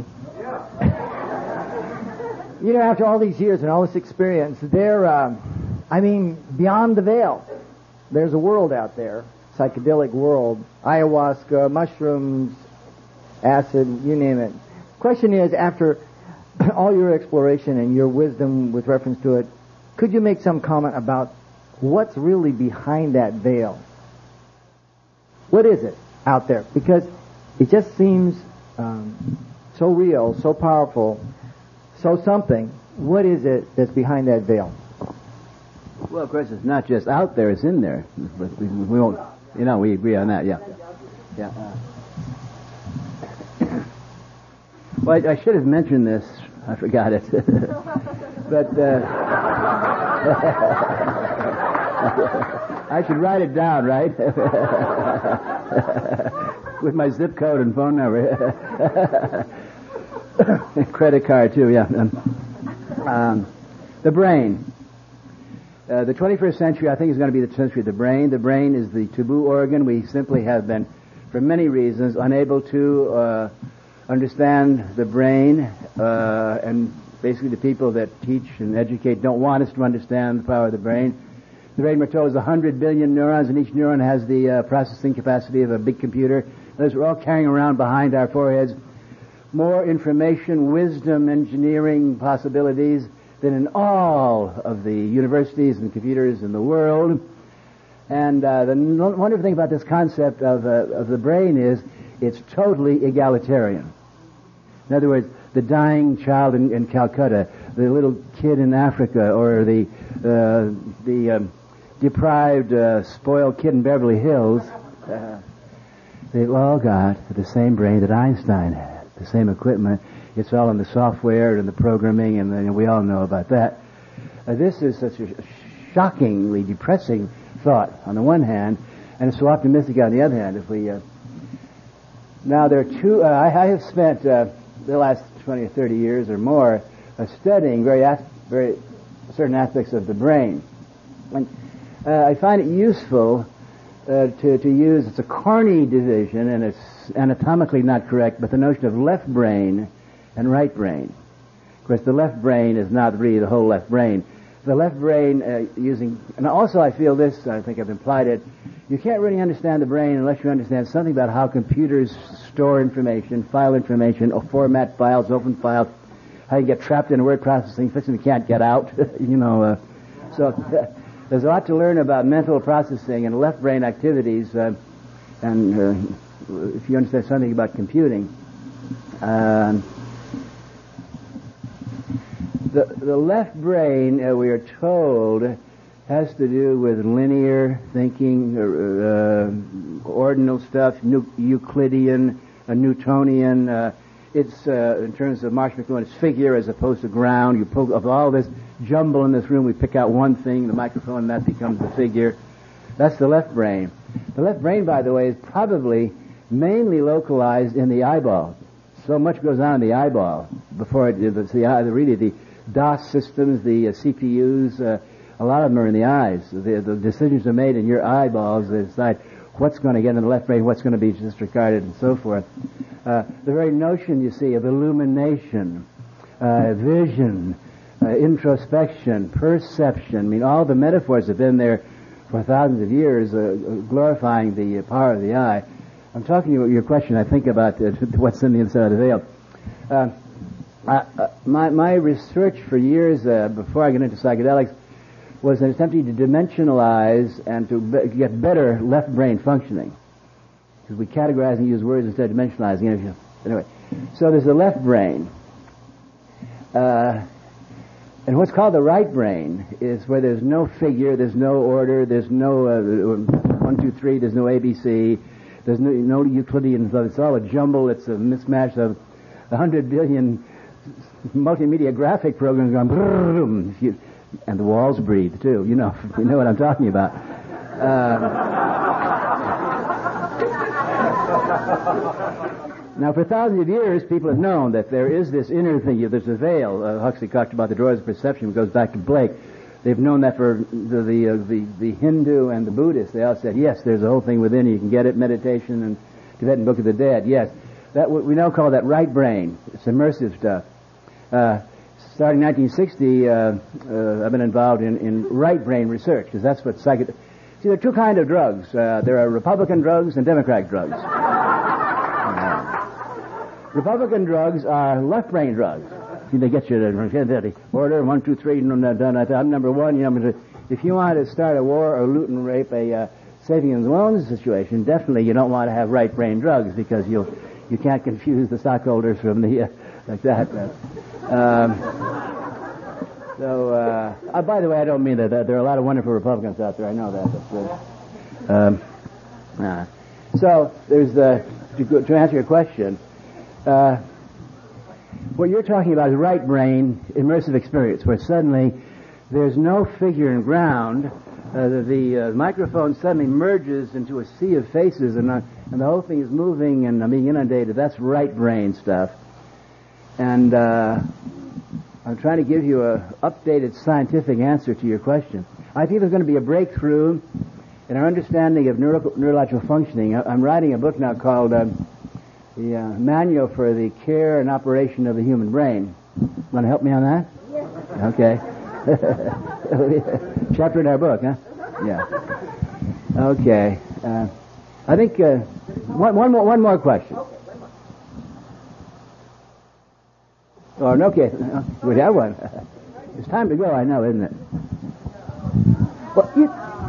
I: You know, after all these years and all this experience, there, um, I mean, beyond the veil, there's a world out there, psychedelic world, ayahuasca, mushrooms, acid, you name it. Question is, after all your exploration and your wisdom with reference to it, could you make some comment about what's really behind that veil? What is it out there? Because it just seems um, so real, so powerful, so something. What is it that's behind that veil?
C: Well, of course, it's not just out there; it's in there. But we, we won't, you know, we agree on that. Yeah, yeah. Uh, well, I, I should have mentioned this. I forgot it. But uh, I should write it down, right? With my zip code and phone number. Credit card, too, yeah. Um, um, the brain. Uh, the twenty-first century, I think, is going to be the century of the brain. The brain is the taboo organ. We simply have been, for many reasons, unable to uh, understand the brain, uh, and basically the people that teach and educate don't want us to understand the power of the brain. The brain, we're told, is one hundred billion neurons, and each neuron has the uh, processing capacity of a big computer. Those we're all carrying around behind our foreheads more information, wisdom, engineering possibilities than in all of the universities and computers in the world. And uh, the wonderful thing about this concept of, uh, of the brain is it's totally egalitarian. In other words, the dying child in, in Calcutta, the little kid in Africa, or the uh, the um, deprived, uh, spoiled kid in Beverly Hills, uh, they've all got the same brain that Einstein had. The same equipment. It's all in the software and the programming, and, and we all know about that. Uh, this is such a shockingly depressing thought on the one hand, and it's so optimistic on the other hand. If we uh, now there are two. Uh, I, I have spent uh, the last twenty or thirty years or more uh, studying very as- very certain aspects of the brain, and uh, I find it useful uh, to to use. It's a Carney division, and it's anatomically not correct, but the notion of left brain and right brain. Of course, the left brain is not really the whole left brain. The left brain, uh, using, and also I feel this, I think I've implied it, you can't really understand the brain unless you understand something about how computers store information, file information, or format files, open files, how you get trapped in a word processing system you can't get out, you know. Uh, so uh, there's a lot to learn about mental processing and left brain activities, uh, and uh, if you understand something about computing. Um, the, the left brain, uh, we are told, has to do with linear thinking, uh, ordinal stuff, nu- Euclidean, uh, Newtonian. Uh, it's, uh, in terms of Marsh McLuhan, it's figure as opposed to ground. You pull of all this jumble in this room, we pick out one thing, the microphone, and that becomes the figure. That's the left brain. The left brain, by the way, is probably mainly localized in the eyeball so much goes on in the eyeball before it, the, the, the really the DOS systems, the uh, C P Us, uh, a lot of them are in the eyes. The, the decisions are made in your eyeballs. They decide what's going to get in the left brain, what's going to be disregarded, and so forth. Uh, the very notion, you see, of illumination, uh, vision, uh, introspection, perception, I mean, all the metaphors have been there for thousands of years, uh, glorifying the power of the eye. I'm talking to you about your question, I think, about uh, what's in the inside of the veil. Uh, I, uh, my, my research for years, uh, before I got into psychedelics, was an attempting to dimensionalize and to be- get better left brain functioning. Because we categorize and use words instead of dimensionalizing. Anyway, so there's the left brain. Uh, and what's called the right brain is where there's no figure, there's no order, there's no uh, one, two, three, there's no A B C, there's no, no Euclidean, it's all a jumble, it's a mismatch of a hundred billion multimedia graphic programs going brrrr, you, and the walls breathe too. You know, you know what I'm talking about. Uh, now, for thousands of years, people have known that there is this inner thing. There's a veil. Uh, Huxley talked about the drawers of perception. It goes back to Blake. They've known that for the the, uh, the the Hindu and the Buddhist. They all said, yes, there's a whole thing within you. You can get it. Meditation and Tibetan Book of the Dead. Yes, that we now call that right brain. It's immersive stuff. Uh, starting in nineteen sixty, uh, uh, I've been involved in, in right brain research, because that's what psychedelics... See, there are two kinds of drugs. Uh, there are Republican drugs and Democratic drugs. uh, Republican drugs are left brain drugs. See, they get you to order, one, two, three, I'm number one. You know, if you want to start a war or loot and rape a uh, savings and loans situation, definitely you don't want to have right brain drugs, because you'll, you can't confuse the stockholders from the... Uh, like that. Um, so, uh, uh, by the way, I don't mean that. There are a lot of wonderful Republicans out there. I know that. But, uh, um, uh, so, there's the, to, to answer your question, uh, what you're talking about is right brain immersive experience, where suddenly there's no figure and ground. Uh, the the uh, microphone suddenly merges into a sea of faces, and, uh, and the whole thing is moving and uh, being inundated. That's right brain stuff. And uh, I'm trying to give you a updated scientific answer to your question. I think there's going to be a breakthrough in our understanding of neuro- neurological functioning. I'm writing a book now called uh, the uh, Manual for the Care and Operation of the Human Brain. Want to help me on that? Yes. Okay. Chapter in our book, huh? Yeah. Okay. Uh, I think uh, one, one more one more question. Oh, no, okay. We have one. It's time to go, I know, isn't it?
A: Well, you,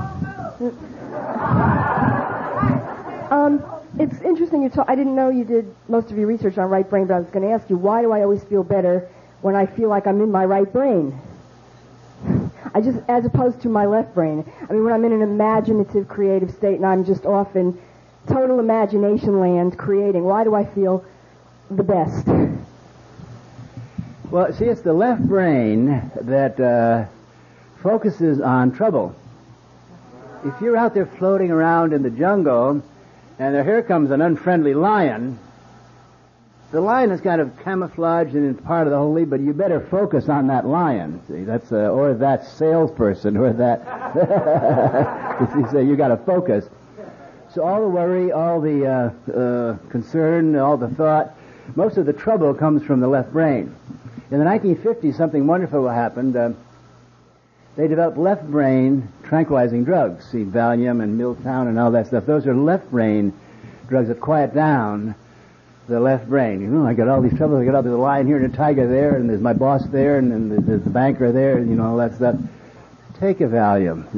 A: um, it's interesting you talk. I didn't know you did most of your research on right brain, but I was going to ask you, why do I always feel better when I feel like I'm in my right brain? I just, as opposed to my left brain. I mean, when I'm in an imaginative, creative state and I'm just off in total imagination land creating, why do I feel the best?
C: Well, see, it's the left brain that uh, focuses on trouble. If you're out there floating around in the jungle, and there, here comes an unfriendly lion, the lion is kind of camouflaged and in part of the whole lead, but you better focus on that lion. See, that's uh, or that salesperson, or that. you say you got to focus. So all the worry, all the uh, uh, concern, all the thought, most of the trouble comes from the left brain. In the nineteen fifties, something wonderful happened. Uh, they developed left brain tranquilizing drugs. See, Valium and Miltown and all that stuff. Those are left brain drugs that quiet down the left brain. You know, I got all these troubles. I got all there's a lion here and a tiger there, and there's my boss there, and then there's the banker there, and you know, all that stuff. Take a Valium.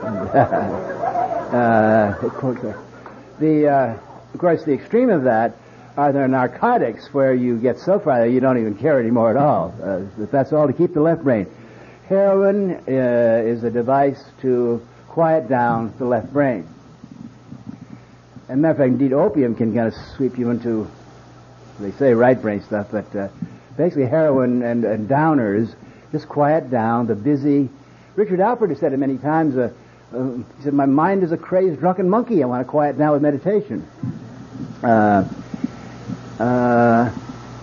C: uh, the uh, of course, the extreme of that are there narcotics where you get so far that you don't even care anymore at all. Uh, that's all to keep the left brain. Heroin uh, is a device to quiet down the left brain. As a matter of fact, indeed, opium can kind of sweep you into, they say, right brain stuff, but uh, basically heroin and, and downers just quiet down the busy... Richard Alpert has said it many times. Uh, uh, he said, my mind is a crazed drunken monkey. I want to quiet down with meditation. Uh... Uh,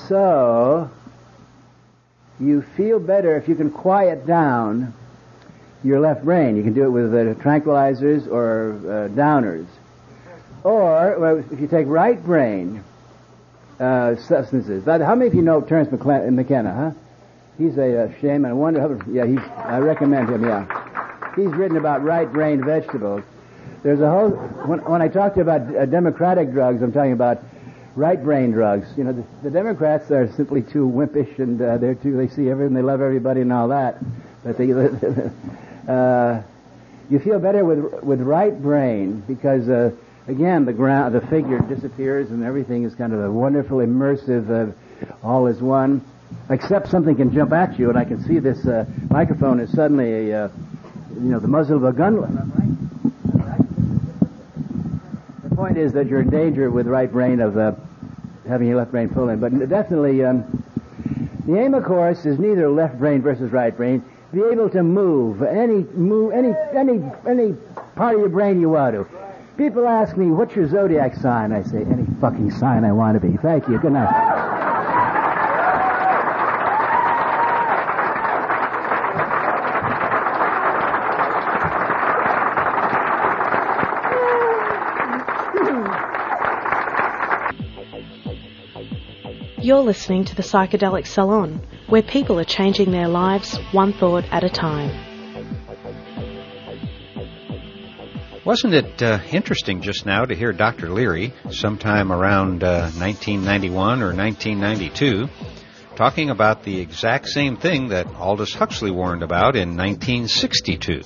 C: so you feel better if you can quiet down your left brain. You can do it with uh, tranquilizers or uh, downers. Or, well, if you take right brain uh, substances. How many of you know Terence McKenna, huh? He's a uh, shame, and I wonder how, yeah, he's, I recommend him, yeah. He's written about right brain vegetables. There's a whole, when, when I talk to you about uh, democratic drugs, I'm talking about right brain drugs. You know, the, the Democrats are simply too wimpish, and uh, they're too, they see everything, they love everybody and all that. But they, uh, you feel better with with right brain because, uh, again, the ground, the figure disappears and everything is kind of a wonderful, immersive, uh, all is one. Except something can jump at you, and I can see this uh, microphone is suddenly a, uh, you know, the muzzle of a gun. The point is that you're in danger with right brain of uh, having your left brain full in. But definitely, um, the aim, of course, is neither left brain versus right brain. Be able to move any move any any any part of your brain you want to. People ask me, "What's your zodiac sign?" I say, "Any fucking sign I want to be." Thank you. Good night.
J: You're listening to the Psychedelic Salon, where people are changing their lives one thought at a time.
B: Wasn't it uh, interesting just now to hear Doctor Leary, sometime around uh, nineteen ninety-one or nineteen ninety-two, talking about the exact same thing that Aldous Huxley warned about in nineteen sixty-two,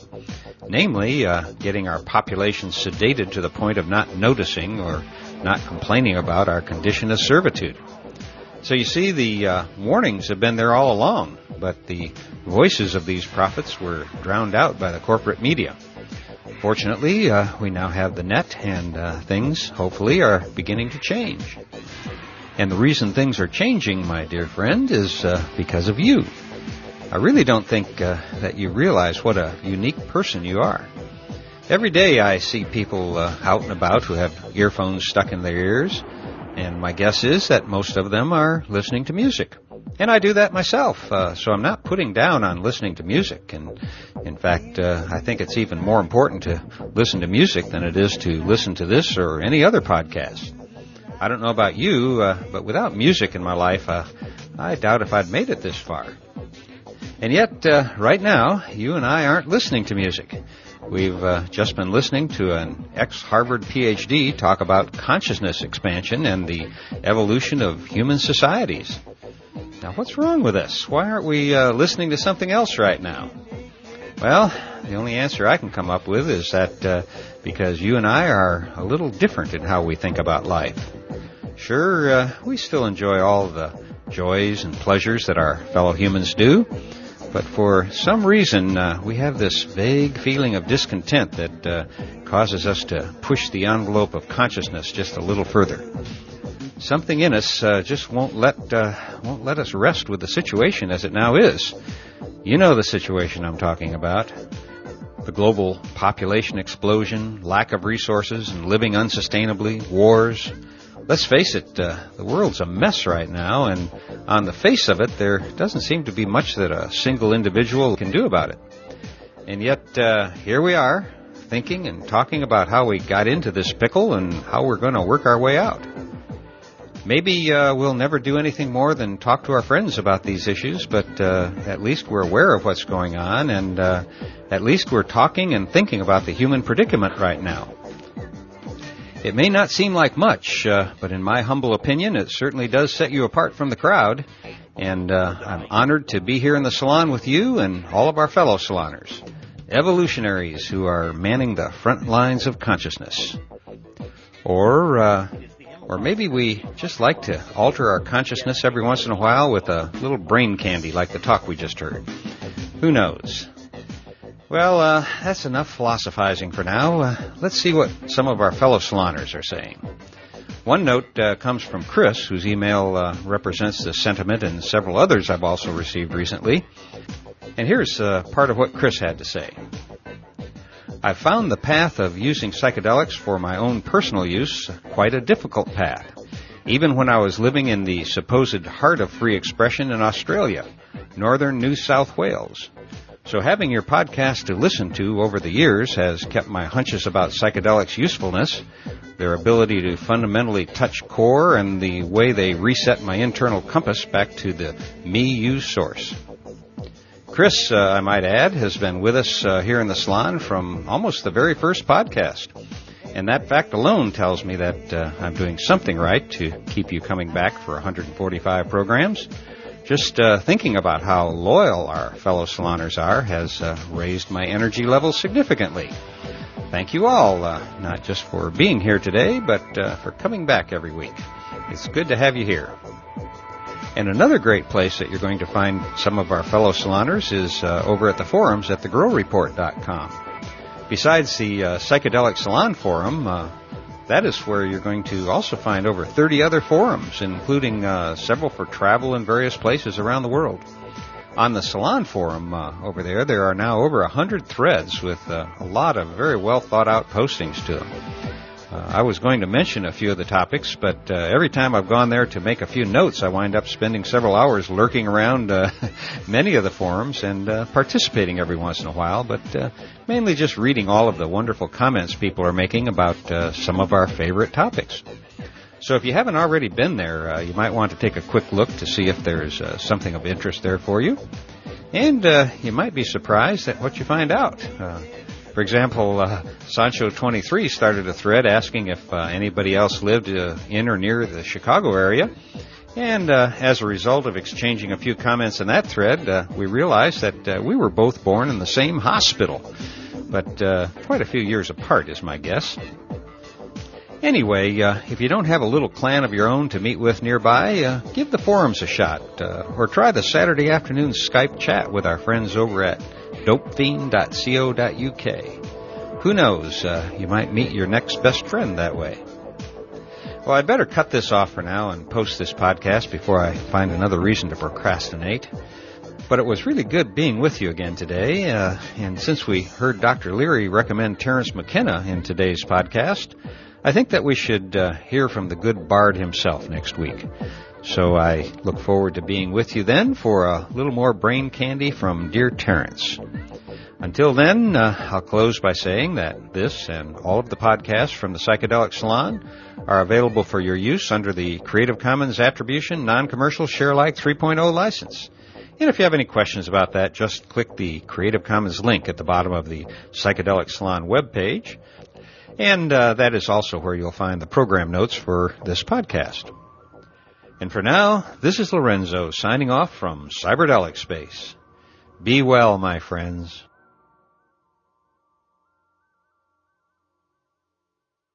B: namely uh, getting our population sedated to the point of not noticing or not complaining about our condition of servitude. So you see, the uh, warnings have been there all along, but the voices of these prophets were drowned out by the corporate media. Fortunately, uh, we now have the net, and uh, things, hopefully, are beginning to change. And the reason things are changing, my dear friend, is uh, because of you. I really don't think uh, that you realize what a unique person you are. Every day I see people uh, out and about who have earphones stuck in their ears, and my guess is that most of them are listening to music. And I do that myself, uh, so I'm not putting down on listening to music. And in fact, uh, I think it's even more important to listen to music than it is to listen to this or any other podcast. I don't know about you, uh, but without music in my life, uh, I doubt if I'd made it this far. And yet, uh, right now, you and I aren't listening to music. We've uh, just been listening to an ex-Harvard P H D talk about consciousness expansion and the evolution of human societies. Now, what's wrong with us? Why aren't we uh, listening to something else right now? Well, the only answer I can come up with is that uh, because you and I are a little different in how we think about life. Sure, uh, we still enjoy all the joys and pleasures that our fellow humans do, but for some reason, uh, we have this vague feeling of discontent that uh, causes us to push the envelope of consciousness just a little further. Something in us uh, just won't let uh, won't let us rest with the situation as it now is. You know the situation I'm talking about. The global population explosion, lack of resources, and living unsustainably, wars. Let's face it, uh, the world's a mess right now, and on the face of it, there doesn't seem to be much that a single individual can do about it. And yet, uh, here we are, thinking and talking about how we got into this pickle and how we're going to work our way out. Maybe uh, we'll never do anything more than talk to our friends about these issues, but uh, at least we're aware of what's going on, and uh, at least we're talking and thinking about the human predicament right now. It may not seem like much, uh, but in my humble opinion, it certainly does set you apart from the crowd. And uh, I'm honored to be here in the salon with you and all of our fellow saloners, evolutionaries who are manning the front lines of consciousness. Or, uh, or maybe we just like to alter our consciousness every once in a while with a little brain candy like the talk we just heard. Who knows? Well, uh, that's enough philosophizing for now. Uh, let's see what some of our fellow saloners are saying. One note uh, comes from Chris, whose email uh, represents this sentiment, and several others I've also received recently. And here's uh, part of what Chris had to say. I've found the path of using psychedelics for my own personal use quite a difficult path. even when I was living in the supposed heart of free expression in Australia, northern New South Wales. So having your podcast to listen to over the years has kept my hunches about psychedelics' usefulness, their ability to fundamentally touch core, and the way they reset my internal compass back to the me-you source. Chris, uh, I might add, has been with us uh, here in the salon from almost the very first podcast. And that fact alone tells me that uh, I'm doing something right to keep you coming back for one hundred forty-five programs. Just uh, thinking about how loyal our fellow saloners are has uh, raised my energy levels significantly. Thank you all, uh, not just for being here today, but uh, for coming back every week. It's good to have you here. And another great place that you're going to find some of our fellow saloners is uh, over at the forums at the grow report dot com. Besides the uh, Psychedelic Salon Forum, uh, that is where you're going to also find over thirty other forums, including uh, several for travel in various places around the world. On the Salon Forum uh, over there, there are now over one hundred threads with uh, a lot of very well thought out postings to them. Uh, I was going to mention a few of the topics, but uh, every time I've gone there to make a few notes, I wind up spending several hours lurking around uh, many of the forums and uh, participating every once in a while, but uh, mainly just reading all of the wonderful comments people are making about uh, some of our favorite topics. So if you haven't already been there, uh, you might want to take a quick look to see if there's uh, something of interest there for you. And uh, you might be surprised at what you find out. Uh, For example, uh, Sancho twenty-three started a thread asking if uh, anybody else lived uh, in or near the Chicago area. And uh, as a result of exchanging a few comments in that thread, uh, we realized that uh, we were both born in the same hospital, but uh, quite a few years apart is my guess. Anyway, uh, if you don't have a little clan of your own to meet with nearby, uh, give the forums a shot, uh, or try the Saturday afternoon Skype chat with our friends over at dope fiend dot co dot u k. Who knows, uh, you might meet your next best friend that way. Well, I'd better cut this off for now and post this podcast before I find another reason to procrastinate. But it was really good being with you again today, uh, and since we heard Doctor Leary recommend Terence McKenna in today's podcast, I think that we should uh, hear from the good bard himself next week. So I look forward to being with you then for a little more brain candy from dear Terence. Until then, uh, I'll close by saying that this and all of the podcasts from the Psychedelic Salon are available for your use under the Creative Commons Attribution Non-Commercial Share-alike three point oh license. And if you have any questions about that, just click the Creative Commons link at the bottom of the Psychedelic Salon webpage. And uh, that is also where you'll find the program notes for this podcast. And for now, this is Lorenzo signing off from Cyberdelic Space. Be well, my friends.